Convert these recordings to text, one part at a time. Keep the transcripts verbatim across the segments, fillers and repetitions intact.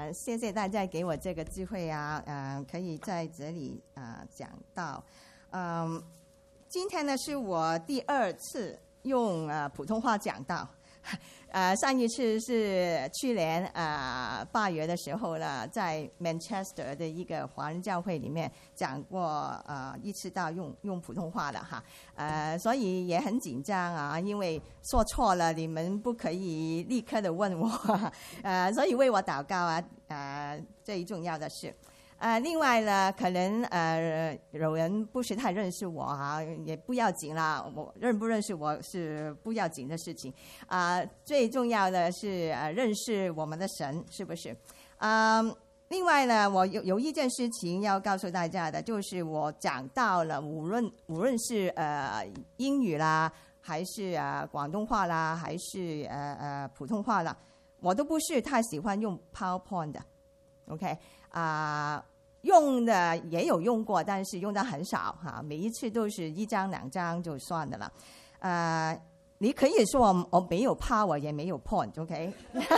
呃，谢谢大家给我这个机会啊，呃，可以在这里啊、呃、讲到，嗯、呃，今天呢是我第二次用呃普通话讲道。呃，上一次是去年啊八、呃、月的时候呢，在 Manchester 的一个华人教会里面讲过，呃，一次到用用普通话的哈，呃，所以也很紧张啊，因为说错了，你们不可以立刻的问我，呃，所以为我祷告啊，呃，最重要的是。呃，另外呢，可能呃有人不是太认识我啊，也不要紧啦。我认不认识我是不要紧的事情啊、呃，最重要的是呃认识我们的神，是不是？啊、呃，另外呢，我有有一件事情要告诉大家的，就是我讲到了，无论无论是呃英语啦，还是啊、呃、广东话啦，还是呃呃普通话啦，我都不是太喜欢用 PowerPoint 的 ，OK。啊、呃，用的也有用过，但是用的很少哈。每一次都是一张两张就算的了。呃，你可以说我我没有 power 也没有 point，OK，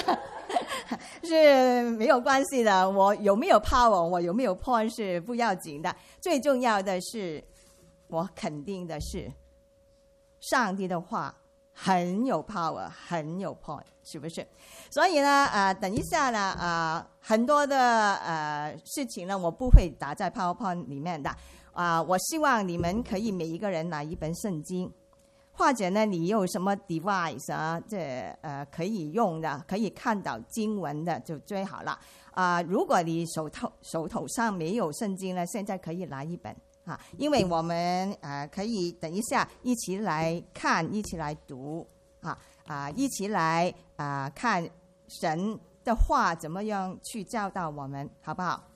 是没有关系的。我有没有 power， 我有没有 point 是不要紧的。最重要的是，我肯定的是，上帝的话很有 power， 很有 point， 是不是？所以呢，呃，等一下呢，呃，很多的呃事情呢，我不会打在 PowerPoint 里面的，啊、呃，我希望你们可以每一个人拿一本圣经，或者呢，你有什么 device 啊，这呃可以用的，可以看到经文的就最好了。啊、呃，如果你手头手头上没有圣经呢，现在可以拿一本。啊，因为我们呃可以等一下一起来看，一起来读，啊啊，一起来啊、呃、看神的话怎么样去教导我们，好不好？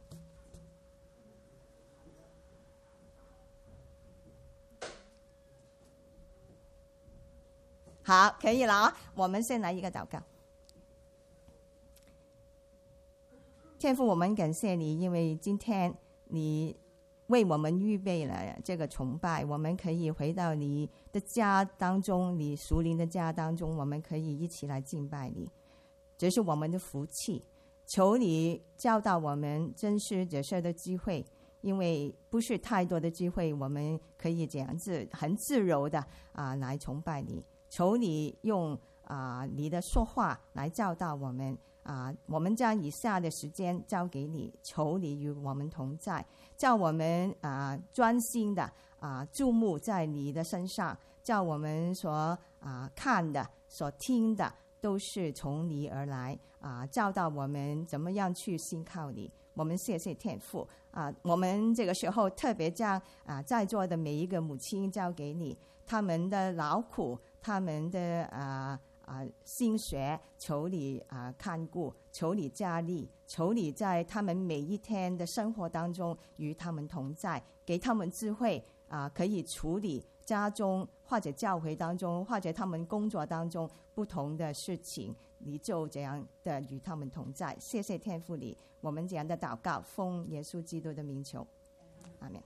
好，可以了啊。我们先来一个祷告。天父，我们感谢你，因为今天你为我们预备了这个崇拜，我们可以回到你的家当中，你属灵的家当中，我们可以一起来敬拜你，这是我们的福气。求你教导我们珍惜这些的机会，因为不是太多的机会，我们可以这样子很自由的啊来崇拜你。求你用啊你的说话来教导我们。啊，我们将以下的时间交给你，求你与我们同在，叫我们啊专心的啊注目在你的身上，叫我们所啊看的、所听的都是从你而来啊，教导我们怎么样去信靠你。我们谢谢天父啊！我们这个时候特别将啊在座的每一个母亲交给你，他们的劳苦，他们的啊。啊，心血，求你啊看顾，求你加力，求你在他们每一天的生活当中与他们同在，给他们智慧啊，可以处理家中或者教会当中或者他们工作当中不同的事情，你就这样的与他们同在。谢谢天父你，我们这样的祷告，奉耶稣基督的名求，阿们。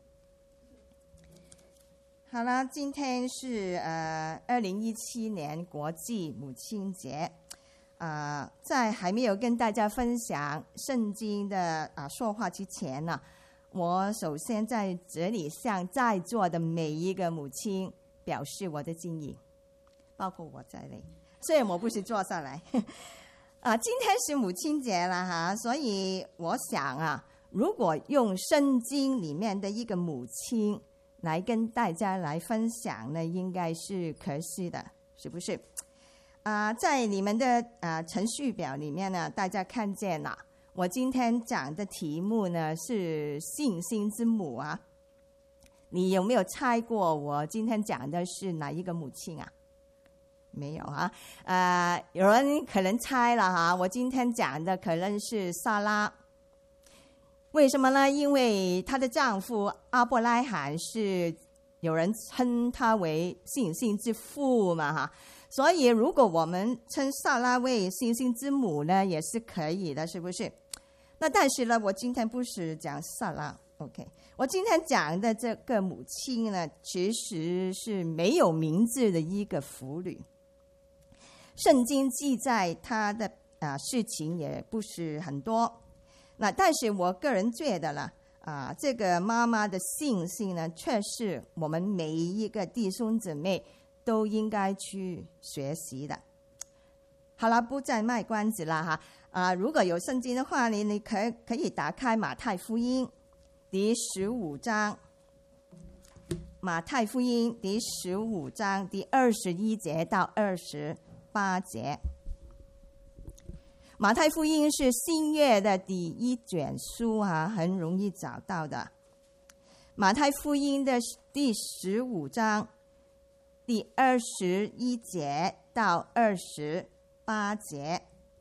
好了，今天是呃二零一七年国际母亲节，啊、呃，在还没有跟大家分享圣经的啊、呃、说话之前呢，我首先在这里向在座的每一个母亲表示我的敬意，包括我在内。虽然我不是坐下来，啊，今天是母亲节了哈，所以我想啊，如果用圣经里面的一个母亲来跟大家来分享呢，应该是可惜的，是不是？啊、呃，在你们的啊、呃、程序表里面呢，大家看见了，我今天讲的题目呢是信心之母啊。你有没有猜过我今天讲的是哪一个母亲啊？没有啊，呃，有人可能猜了哈，我今天讲的可能是撒拉。为什么呢？因为她的丈夫阿伯拉罕是有人称他为信心之父嘛哈，所以如果我们称撒拉为信心之母呢，也是可以的，是不是？那但是呢，我今天不是讲撒拉 ，OK， 我今天讲的这个母亲呢，其实是没有名字的一个妇女。圣经记载她的啊事情也不是很多。那但是我个人觉得了啊，这个妈妈的信心呢，却是我们每一个弟兄姊妹都应该去学习的。好了，不再卖关子了哈。啊，如果有圣经的话，你你可以可以打开马太福音第十五章。马太福音第十五章第二十一节到二十八节。马太福音是新约的第一卷书啊，很容易找到的。马太福音的第十五章第二十一节到二十八节，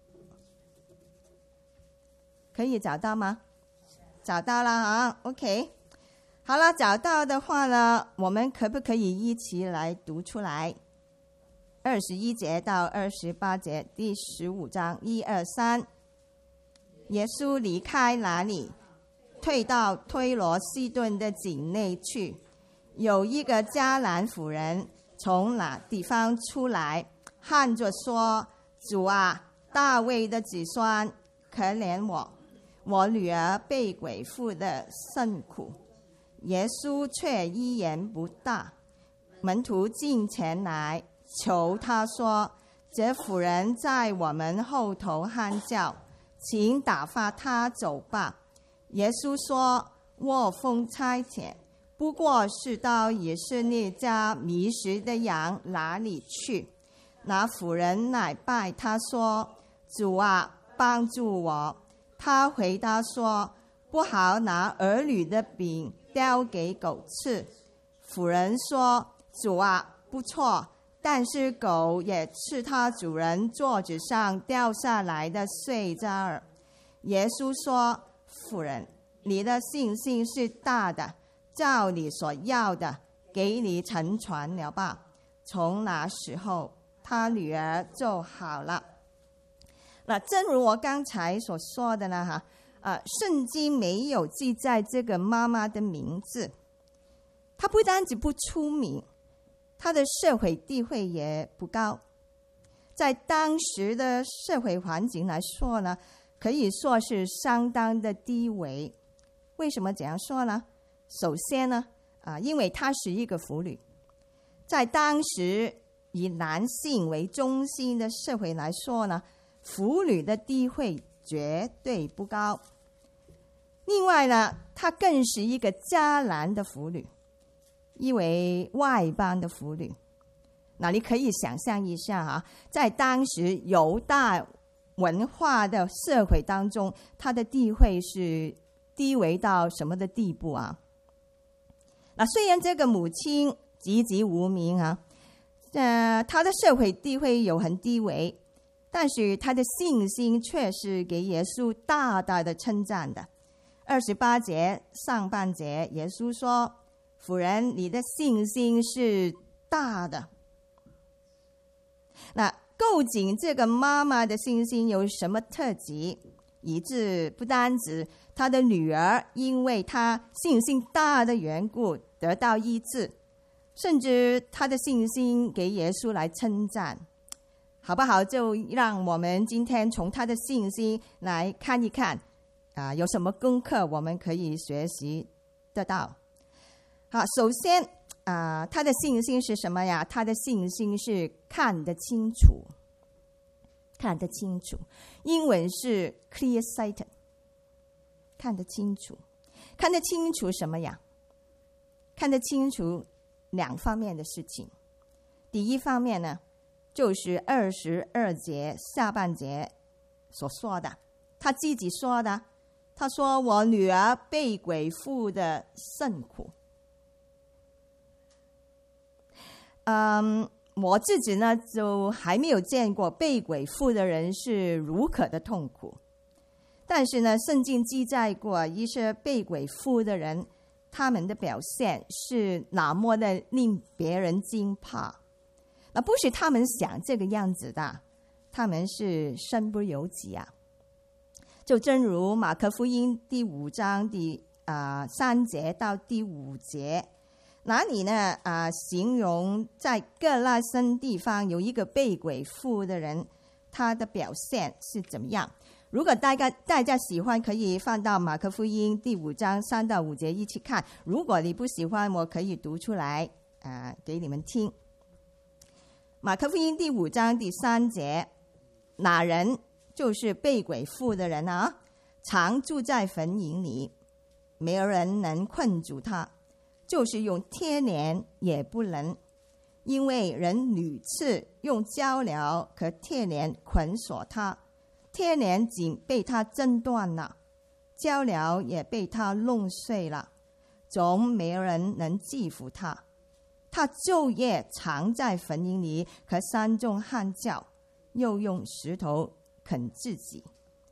可以找到吗？找到了啊 ，OK。好了，找到的话呢，我们可不可以一起来读出来？二十一节到二十八节，第十五章，一二三。耶稣离开那里，退到推罗西顿的境内去。有一个迦南妇人从那地方出来，喊着说：“主啊，大卫的子孙，可怜我，我女儿被鬼附的甚苦。”耶稣却一言不答。门徒进前来求他说：“这妇人在我们后头喊叫，请打发她走吧。”耶稣说：“我奉差遣，不过是到以色列家迷失的羊那里去。”那妇人乃拜他说：“主啊，帮助我。”他回答说：“不好拿儿女的饼叼给狗吃。”妇人说：“主啊，不错，但是狗也吃它主人桌子上掉下来的碎渣儿。”耶稣说：“妇人，你的信心是大的，照你所要的，给你成全了吧。”从那时候，他女儿就好了。那正如我刚才所说的呢，哈，啊，圣经没有记载这个妈妈的名字。她不单只不出名，她的社会地位也不高。在当时的社会环境来说呢，可以说是相当的低微。为什么这样说呢？首先呢，啊，因为她是一个妇女，在当时以男性为中心的社会来说呢，妇女的地位绝对不高。另外呢，她更是一个迦南的妇女，一位外邦的妇女。那你可以想象一下啊，在当时犹大文化的社会当中，她的地位是低微到什么的地步啊？那虽然这个母亲籍籍无名啊，呃，她的社会地位有很低微，但是她的信心却是给耶稣大大的称赞的。二十八节上半节，耶稣说：“妇人，你的信心是大的。”那究竟这个妈妈的信心有什么特质，以致不单指她的女儿因为她信心大的缘故得到医治，甚至她的信心给耶稣来称赞，好不好？就让我们今天从她的信心来看一看啊，有什么功课我们可以学习得到。好，首先啊，他的信心是什么呀？他的信心是看得清楚，看得清楚。英文是 clear-sighted， 看得清楚。看得清楚什么呀？看得清楚两方面的事情。第一方面呢，就是二十二节下半节所说的，他自己说的，他说：“我女儿被鬼附的甚苦。”嗯，我自己呢就还没有见过被鬼附的人是如何的痛苦，但是呢，圣经记载过一些被鬼附的人，他们的表现是那么的令别人惊怕。那不是他们想这个样子的，他们是身不由己啊。就正如马可福音第五章第啊、呃、三节到第五节。哪里呢？啊，形容在各拉森地方有一个被鬼附的人， 他的表现是怎么样。如果大家大家喜欢，可以放到马可福音第五章三到五节一起看。如果你不喜欢，我可以读出来啊、呃，给你们听。马可福音第五章第三节，那人就是被鬼附的人啊，常住在坟茔里，没有人能困住他，就是用贴连也不能，因为人屡次用胶镣和贴连捆锁他，贴连仅被他挣断了，胶镣也被他弄碎了，总没有人能制服他。他昼夜常在坟茔里和山中喊叫，又用石头啃自己。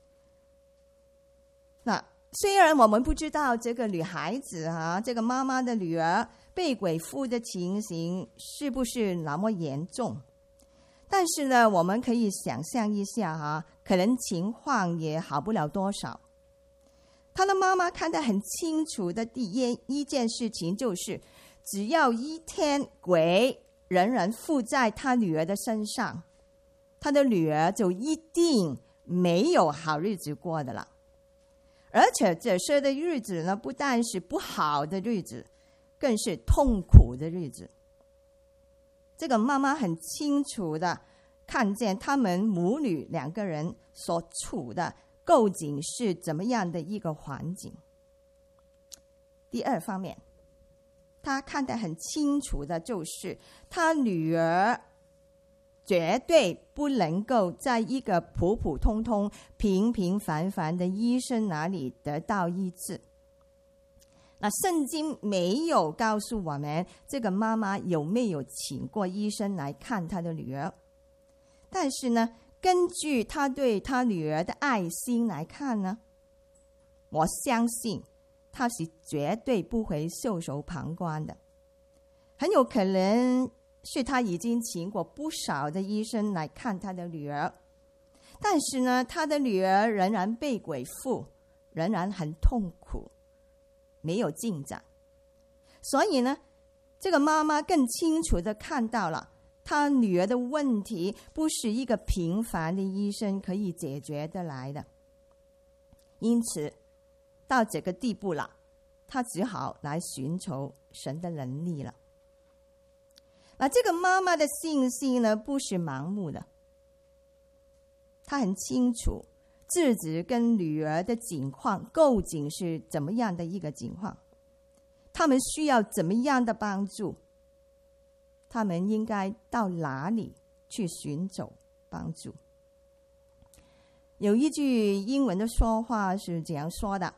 那虽然我们不知道这个女孩子啊，这个妈妈的女儿被鬼附的情形是不是那么严重，但是呢，我们可以想象一下啊，可能情况也好不了多少。她的妈妈看得很清楚的第一一件事情就是，只要一天鬼仍然附在她女儿的身上，她的女儿就一定没有好日子过的了。而且这些的日子呢，不但是不好的日子，更是痛苦的日子。这个妈妈很清楚的看见他们母女两个人所处的究竟是怎么样的一个环境。第二方面，她看得很清楚的就是她女儿绝对不能够在一个普普通通平平凡凡的医生那里得到医治。那圣经没有告诉我们这个妈妈有没有请过医生来看她的女儿，但是呢，根据她对她女儿的爱心来看呢，我相信她是绝对不会袖手旁观的。很有可能是他已经请过不少的医生来看他的女儿，但是呢，他的女儿仍然被鬼附，仍然很痛苦，没有进展。所以呢，这个妈妈更清楚地看到了她女儿的问题不是一个平凡的医生可以解决得来的。因此到这个地步了，她只好来寻求神的能力了。那这个妈妈的信心呢，不是盲目的，她很清楚自己跟女儿的境况究竟是怎么样的一个境况，他们需要怎么样的帮助，他们应该到哪里去寻找帮助。有一句英文的说话是这样说的，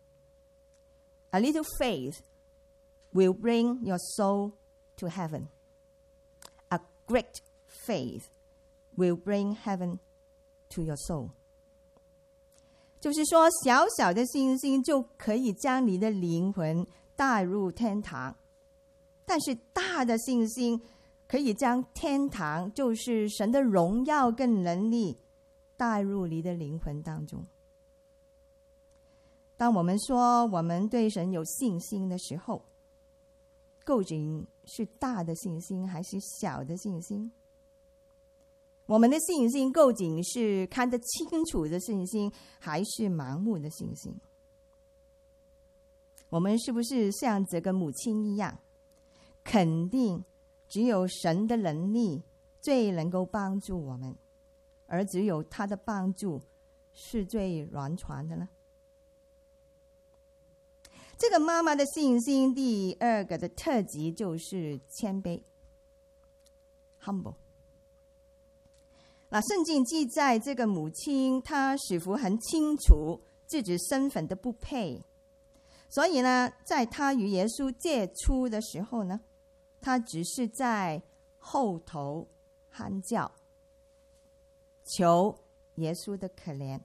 A little faith will bring your soul to heaven.A great faith will bring heaven to your soul. 就是说，小小的信心就可以将你的灵魂带入天堂，但是大的信心可以将天堂，就是神的荣耀跟能力带入你的灵魂当中。当我们说我们对神有信心的时候，究竟是大的信心还是小的信心？我们的信心究竟是看得清楚的信心，还是盲目的信心？我们是不是像这个母亲一样，肯定只有神的能力最能够帮助我们，而只有他的帮助是最完全的呢？这个妈妈的信心第二个的特质就是谦卑 humble。 那圣经记载这个母亲她似乎很清楚自己身份的不配，所以呢，在她与耶稣接触的时候呢，她只是在后头喊叫，求耶稣的可怜。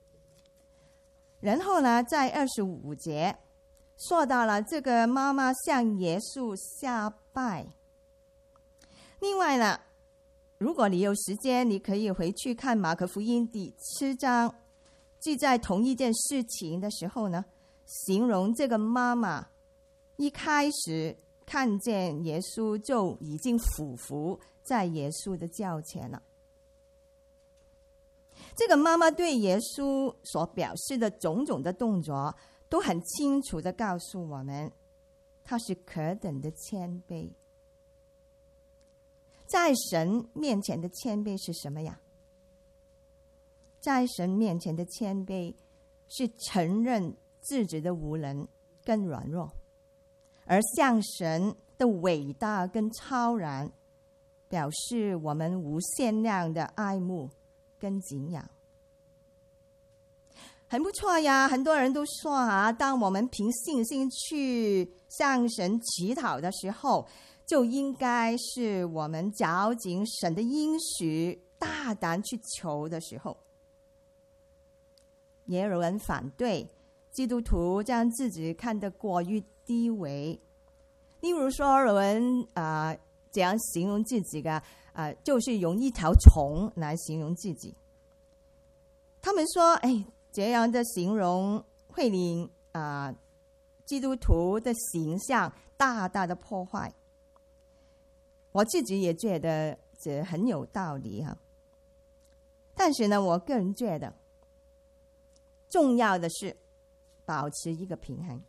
然后呢，在二十五节说到了这个妈妈向耶稣下拜。另外呢，如果你有时间，你可以回去看马可福音第七章，记载同一件事情的时候呢，形容这个妈妈一开始看见耶稣就已经俯伏在耶稣的脚前了。 这个妈妈对耶稣所表示的种种的动作，都很清楚地告诉我们，她是何等的谦卑。在神面前的谦卑是什么呀？在神面前的谦卑是承认自己的无能跟软弱，而向神的伟大跟超然表示我们无限量的爱慕跟敬仰。很不错呀，很多人都说啊，当我们凭信心去向神祈祷的时候，就应该是我们找紧神的应许，大胆去求的时候。也有人反对基督徒将自己看得过于低微，例如说有人啊、呃、这样形容自己的啊、呃，就是用一条虫来形容自己。他们说，哎，这样的形容会令啊、呃、基督徒的形象大大的破坏。我自己也觉得这很有道理哈，但是呢，我个人觉得重要的是保持一个平衡。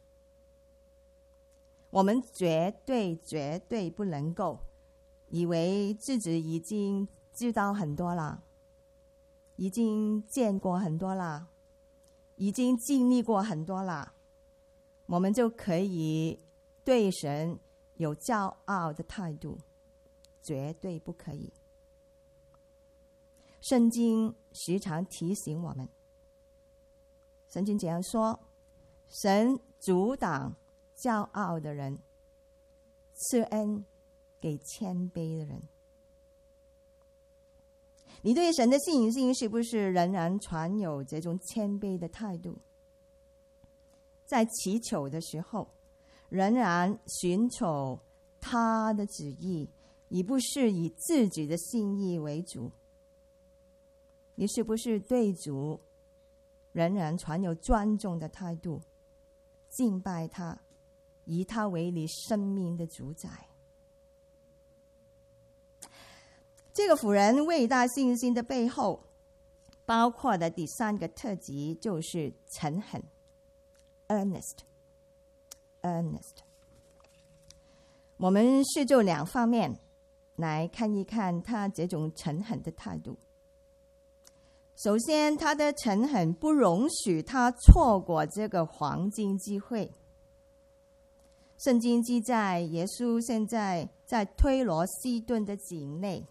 我们绝对绝对不能够以为自己已经知道很多了，已经见过很多了，已经经历过很多了，我们就可以对神有骄傲的态度，绝对不可以。圣经时常提醒我们，圣经这样说，神阻挡骄傲的人，赐恩给谦卑的人。你对神的信心是不是仍然存有这种谦卑的态度？在祈求的时候，仍然寻求他的旨意，而不是以自己的心意为主。你是不是对主仍然存有尊重的态度，敬拜他，以他为你生命的主宰？这个妇人伟大信心的背后，包括的第三个特质就是诚恳 earnest earnest。 我们是就两方面来看一看他这种诚恳的态度。首先，他的诚恳不容许他错过这个黄金机会。圣经记载，耶稣现在在推罗西顿的境内。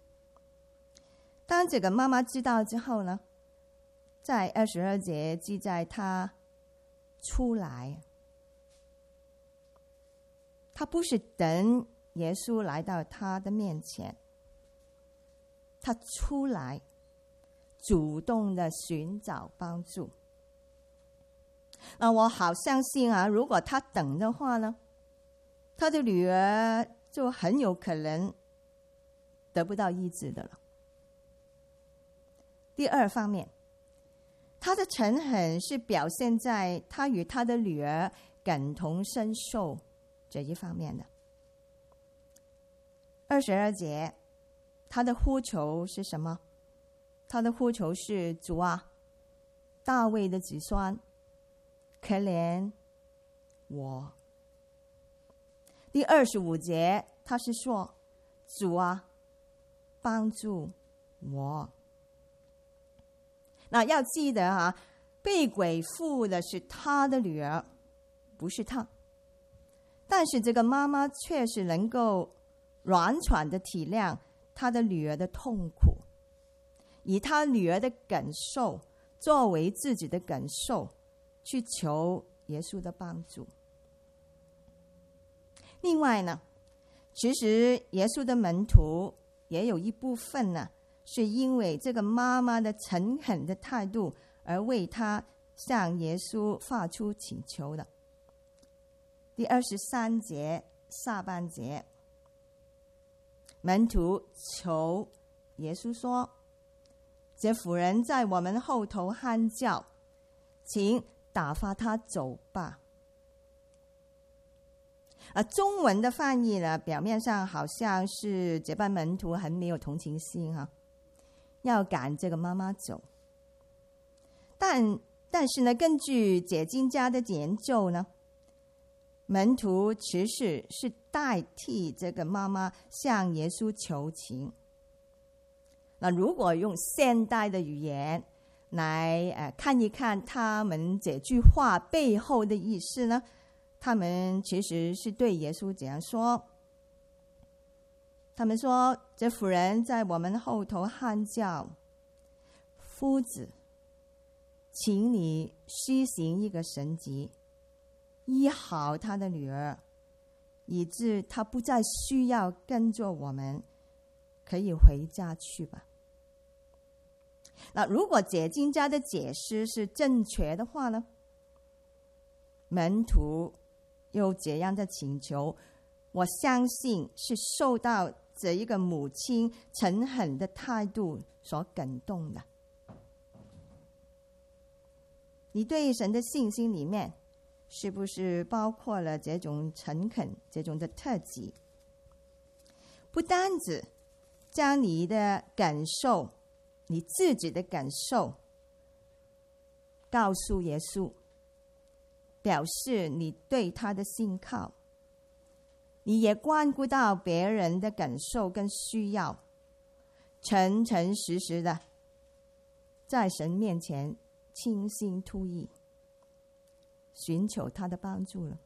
当这个妈妈知道之后呢，在二十二节记载他出来，他不是等耶稣来到他的面前，他出来主动的寻找帮助。那我好相信啊，如果他等的话呢，他的女儿就很有可能得不到医治的了。第二方面，他的诚恳是表现在他与他的女儿感同身受这一方面的。二十二节，他的呼求是什么？他的呼求是，主啊，大卫的子孙，可怜我。第二十五节，他是说，主啊，帮助我。那要记得啊，被鬼附的是他的女儿，不是他。但是这个妈妈确实能够软喘的体谅他的女儿的痛苦，以他女儿的感受作为自己的感受，去求耶稣的帮助。另外呢，其实耶稣的门徒也有一部分呢，是因为这个妈妈的诚恳的态度而为他向耶稣发出请求的。第二十三节下半节，门徒求耶稣说，这妇人在我们后头喊叫，请打发她走吧。啊，中文的翻译呢，表面上好像是这班门徒很没有同情心哈、啊，要赶这个妈妈走。 但但是呢，根据解经家的研究呢，门徒其实是代替这个妈妈向耶稣求情。那如果用现代的语言来呃看一看他们这句话背后的意思呢，他们其实是对耶稣这样说，他们说：这妇人在我们后头喊叫，夫子，请你施行一个神迹，医好他的女儿，以致他不再需要跟着我们，可以回家去吧。那如果解经家的解释是正确的话呢，门徒有这样的请求，我相信是受到这一个母亲诚恳的态度所感动的。你对神的信心里面是不是包括了这种诚恳，这种的特质？不单只将你的感受，你自己的感受告诉耶稣，表示你对他的信靠，你也关顾到别人的感受跟需要，诚诚实实的在神面前倾心吐意，寻求他的帮助了。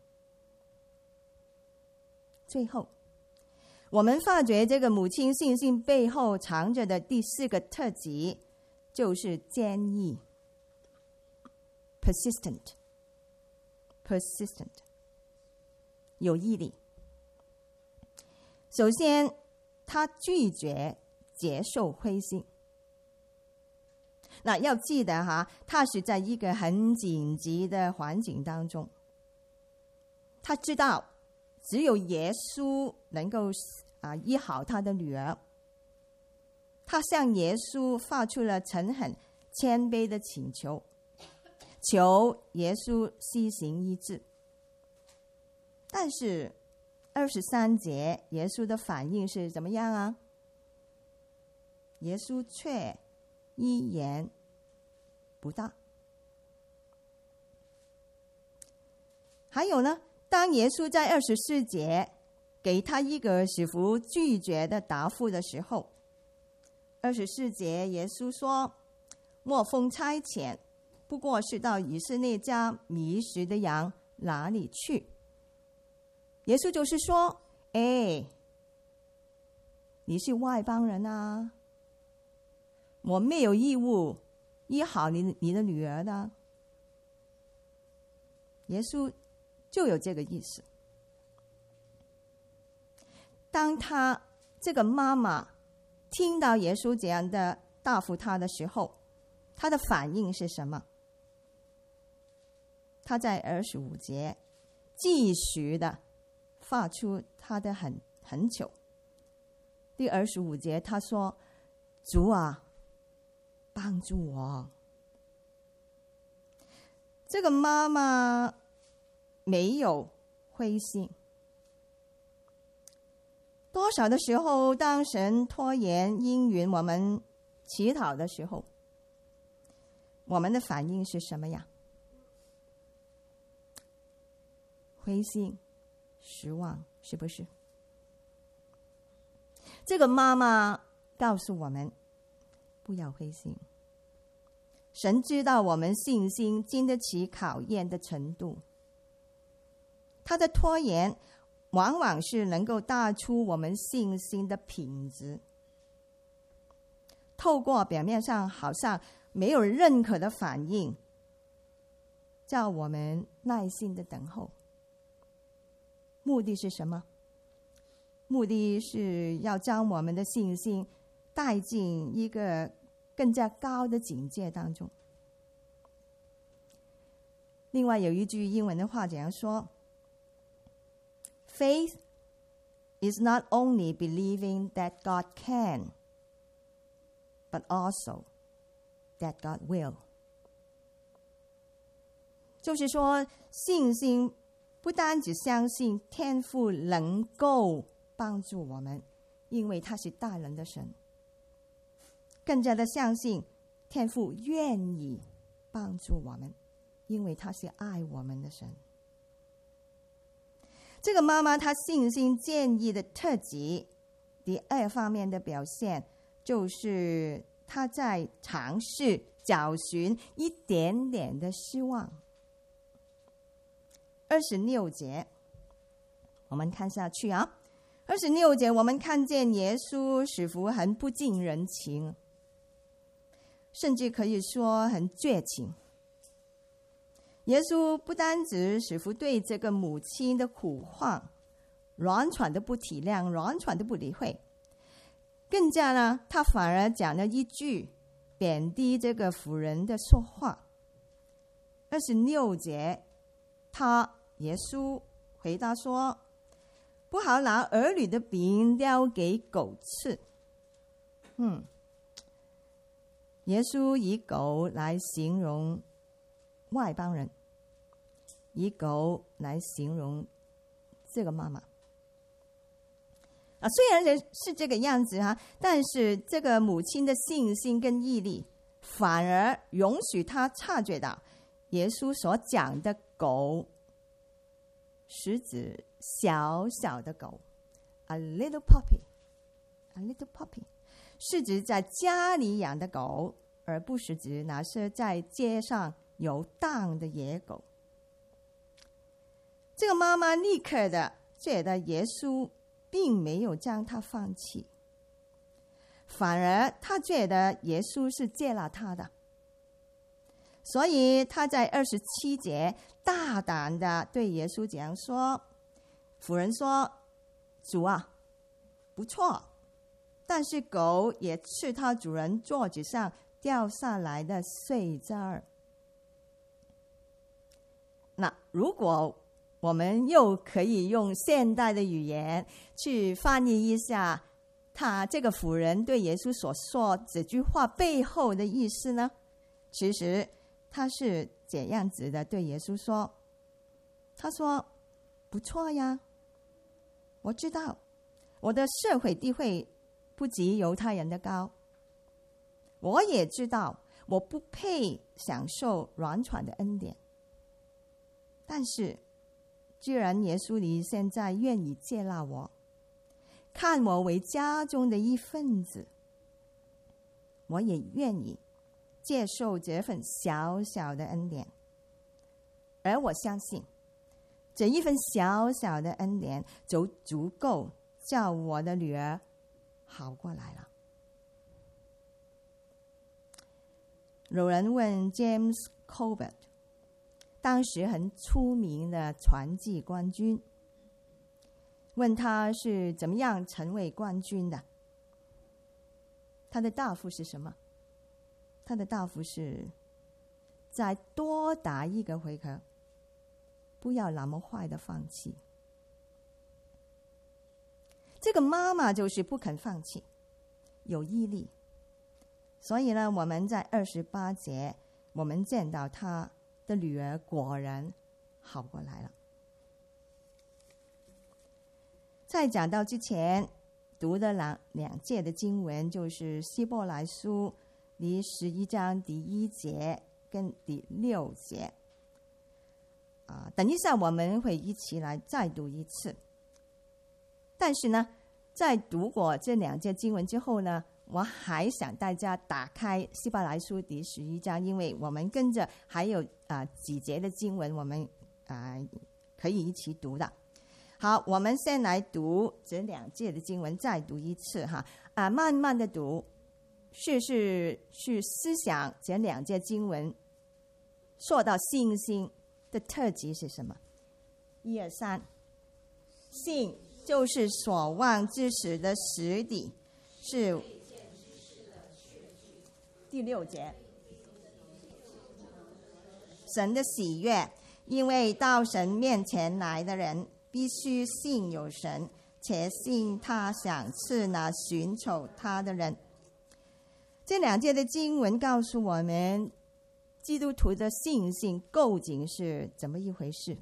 最后，我们发觉这个母亲信心背后藏着的第四个特质，就是坚毅 persistent persistent 有毅力。首先，他拒绝接受灰心。那要记得哈，他是在一个很紧急的环境当中，他知道只有耶稣能够啊医好他的女儿，他向耶稣发出了诚恳谦卑的请求，求耶稣施行医治。但是二十三节耶稣的反应是怎么样啊？耶稣却一言不答。还有呢，当耶稣在二十四节给他一个似乎拒绝的答复的时候，二十四节耶稣说：我奉差遣，不过是到以色列家迷失的羊哪里去。耶稣就是说，哎，你是外邦人啊，我没有义务医好你你的女儿的。耶稣就有这个意思。当他这个妈妈听到耶稣这样的答复他的时候，他的反应是什么？他在二十五节继续的发出他的很很求。第二十五节他说：主啊，帮助我。这个妈妈没有灰心。多少的时候，当神拖延应允我们祈祷的时候，我们的反应是什么呀？灰心失望，是不是？这个妈妈告诉我们，不要灰心。神知道我们信心经得起考验的程度，他的拖延往往是能够带出我们信心的品质。透过表面上好像没有任何的反应，叫我们耐心的等候。目的是什么？目的是要将我们的信心带进一个更加高的境界当中。另外有一句英文的话这样说： Faith is not only believing that God can, but also that God will。 就是说，信心不单只相信天父能够帮助我们，因为他是大能的神，更加的相信天父愿意帮助我们，因为他是爱我们的神。这个妈妈她信心建议的特质，第二方面的表现就是她在尝试找寻一点点的希望。二十六节，我们看下去啊。二十六节，我们看见耶稣似乎很不近人情，甚至可以说很绝情。耶稣不单只似乎对这个母亲的苦况完全的不体谅，完全的不理会，更加呢，他反而讲了一句贬低这个妇人的说话。二十六节，他耶稣回答说：“不好拿儿女的饼叼给狗吃。”嗯，耶稣以狗来形容外邦人，以狗来形容这个妈妈。啊，虽然是这个样子哈，但是这个母亲的信心跟毅力，反而容许她察觉到耶稣所讲的狗是指小小的狗 ，a little puppy，a little puppy， 是指在家里养的狗，而不是指那些在街上游荡的野狗。这个妈妈立刻的觉得耶稣并没有将她放弃，反而她觉得耶稣是接纳她的，所以她在二十七节大胆的对耶稣讲说：“妇人说，主啊，不错，但是狗也吃它主人桌子上掉下来的碎渣儿。”那如果我们又可以用现代的语言去翻译一下他这个妇人对耶稣所说这句话背后的意思呢？其实他是这样子的对耶稣说，他说：“不错呀，我知道我的社会地位不及犹太人的高，我也知道我不配享受完全的恩典，但是既然耶稣你现在愿意接纳我，看我为家中的一份子，我也愿意接受这份小小的恩典。而我相信这一份小小的恩典就足够叫我的女儿好过来了。”有人问 James Colbert， 当时很出名的传记冠军，问他是怎么样成为冠军的。他的答复是什么？他的答复是：再多打一个回合，不要那么快的放弃。这个妈妈就是不肯放弃，有毅力。所以呢，我们在二十八节，我们见到她的女儿果然好过来了。在讲到之前读的两两节的经文，就是希伯来书第十一章第一节跟第六节。啊，等一下我们会一起来再读一次。但是呢，在读过这两节经文之后呢，我还想大家打开希伯来书第十一章，因为我们跟着还有啊、呃、几节的经文，我们啊、呃、可以一起读的。好，我们先来读这两节的经文，再读一次哈啊、呃，慢慢的读，是是去思想这两节经文说到信心的特质是什么？一二三，信就是所望之事的实底，是第六节，神的喜悦，因为到神面前来的人必须信有神，且信他赏赐那寻求他的人。这两节的经文告诉我们，基督徒的信心究竟是怎么一回事？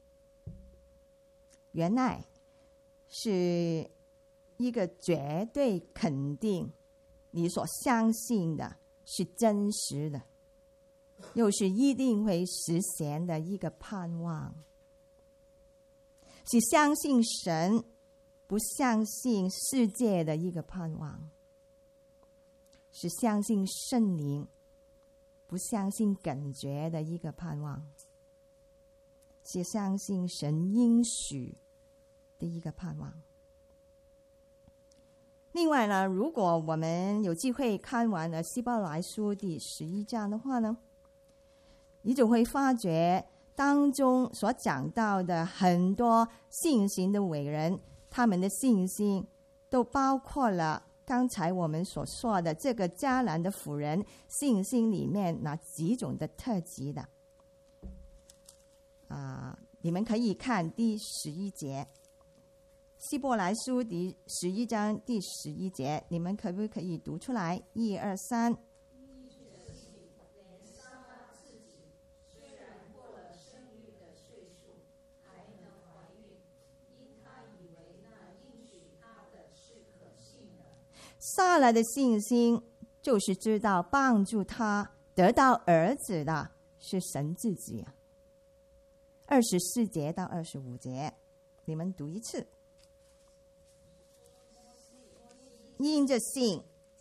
原来是一个绝对肯定你所相信的是真实的， 又是一定会实现的一个盼望，是相信神不相信世界的一个盼望，是相信圣灵不相信感觉的一个盼望，是相信神应许的一个盼望。另外呢，如果我们有机会看完了希伯来书第十一章的话呢，你就会发觉当中所讲到的很多信心的伟人，他们的信心都包括了刚才我们所说的这个迦南的妇人信心里面那几种的特质的。啊，你们可以看第十一节，希伯来书第十一章第十一节，你们可不可以读出来？一二三。撒拉的信心就是知道帮助他得到儿子的是神自己啊。二十四节到二十五节，你们读一次。因着信，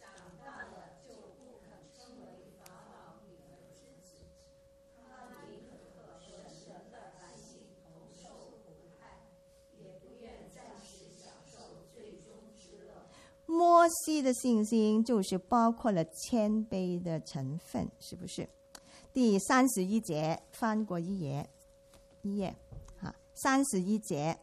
摩西的信心就是包括了谦卑的成分，是不是？第三十一节，翻过一页，一页，好，三十一节。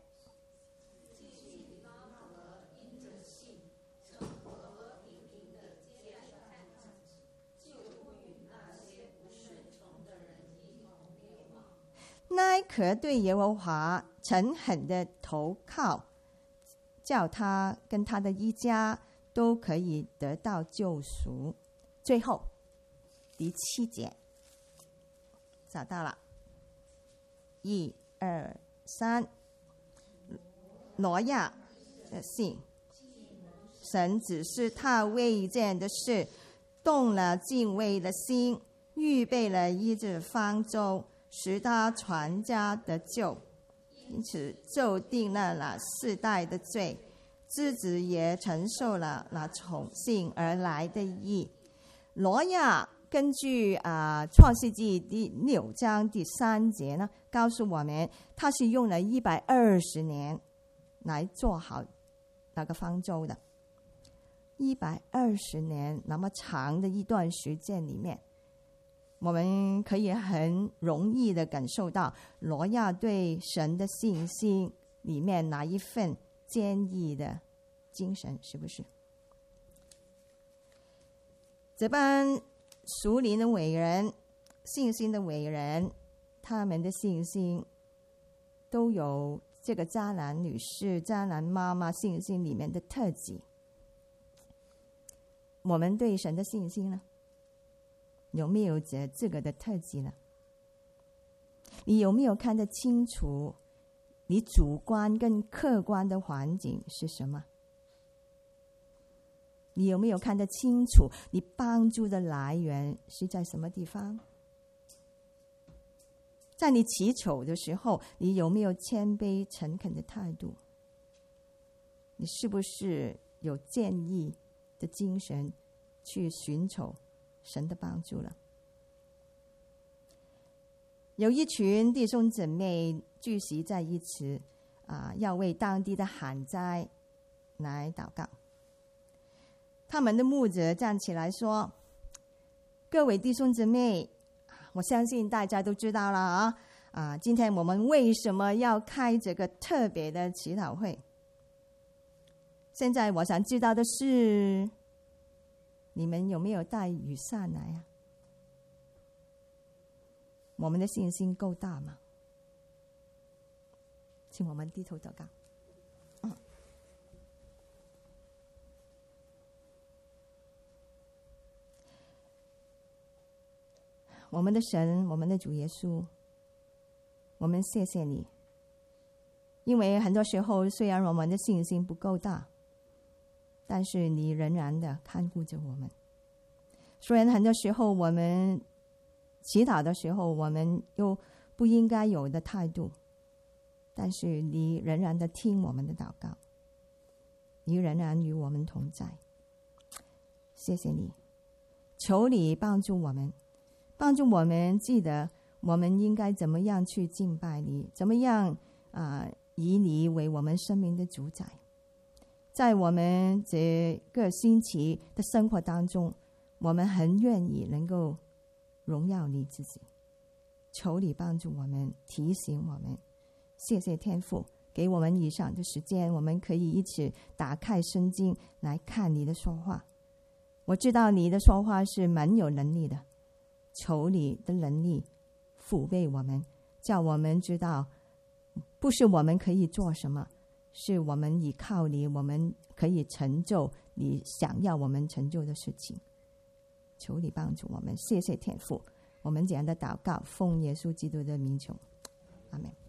奈可对耶和华诚恳的投靠，叫他跟他的一家都可以得到救赎。最后第七节，找到了，一二三。挪亚的信，神指示他未见的事，动了敬畏的心，预备了一只方舟，使他全家得救。因此就定了那世代的罪，枝子也承受了那从信而来的义。挪亚根据啊、呃《创世纪》第六章第三节呢，告诉我们他是用了一百二十年来做好那个方舟的。一百二十年那么长的一段时间里面，我们可以很容易的感受到挪亚对神的信心里面那一份坚毅的精神，是不是？这班属灵的伟人，信心的伟人，他们的信心都有这个迦南女士、迦南妈妈信心里面的特质。我们对神的信心呢，有没有这这个的特质呢？你有没有看得清楚你主观跟客观的环境是什么？你有没有看得清楚你帮助的来源是在什么地方？在你祈求的时候，你有没有谦卑诚恳的态度？你是不是有建议的精神去寻求神的帮助了？有一群弟兄姊妹聚集在一起，啊，要为当地的旱灾来祷告。他们的牧者站起来说：“各位弟兄姊妹，我相信大家都知道了啊，啊，今天我们为什么要开这个特别的祈祷会？现在我想知道的是，你们有没有带雨伞来啊？我们的信心够大吗？请我们低头祷告。嗯，我们的神，我们的主耶稣，我们谢谢你，因为很多时候虽然我们的信心不够大，但是你仍然的看顾着我们。虽然很多时候我们祈祷的时候我们又不应该有的态度，但是你仍然的听我们的祷告，你仍然与我们同在。谢谢你，求你帮助我们，帮助我们记得我们应该怎么样去敬拜你，怎么样啊、呃，以你为我们生命的主宰。在我们这个星期的生活当中，我们很愿意能够荣耀你自己，求你帮助我们，提醒我们。谢谢天父给我们以上的时间，我们可以一起打开圣经来看你的说话。我知道你的说话是蛮有能力的，求你的能力抚慰我们，叫我们知道不是我们可以做什么，是我们依靠你，我们可以成就你想要我们成就的事情。求你帮助我们，谢谢天父，我们这样的祷告奉耶稣基督的名求，阿们。